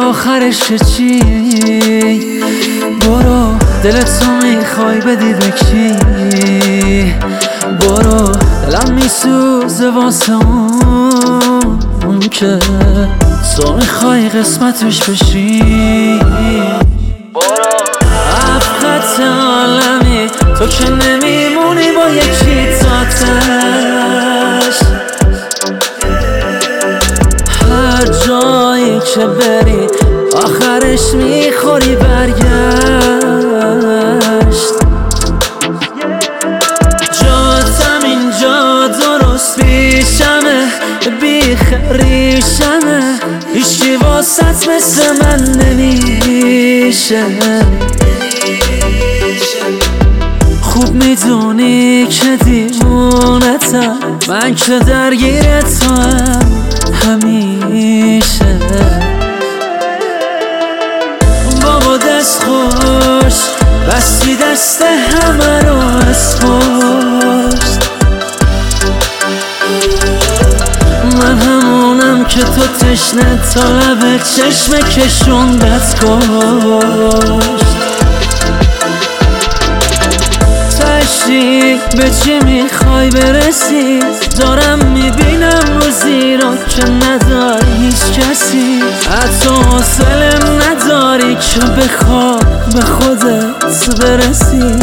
آخرش چی؟ برو دلتو میخوای بدی به کی؟ برو دلم میسوزه واسه اون که تو میخوای قسمتش بشی. برو افخط عالمی تو که نمیمونی با یکی تاتش. هر جایی که بری آخرش میخوری برگشت. جاتم اینجا درست پیشمه بیخریشمه، هیچی واسط مثل من نمیشه. خوب میدونی که دیوونتم، من که درگیر تو هم همیشه. بابا دست خوش بستی دست همه رو از پشت. من همونم که تو تشنه تا لب چشم کشوندت کشت. تشریک به چی میخوای برسی؟ دارم میبینم روزی رو که نداری هیچ کسی، حتی حوصله نداری که بخوای به خودت برسی.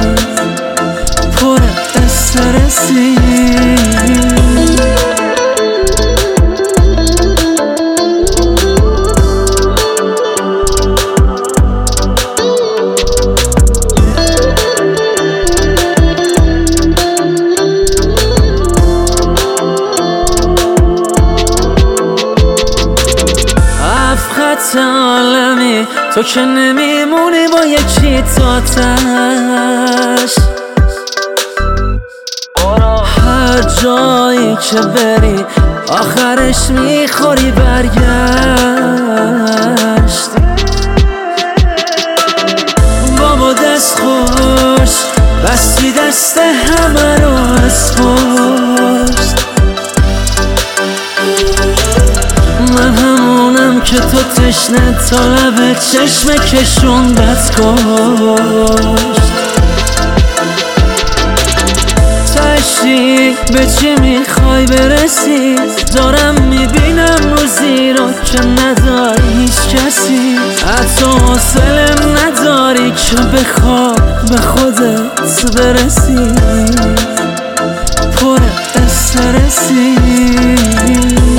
پر استرسی عالمی تو که نمیمونی با یکی تاتش. هر جایی که بری آخرش میخوری برگشت. بابا دست خوش بستی دست همه رو از پشت. من همونم که تو تشنه تا لب چشم کشوندت کشت. تشریک به چی میخوای برسی؟ دارم میبینم روزی رو که نداری هیچ کسی، حتی حوصله نداری که بخوای به خودت برسی. پر استرسی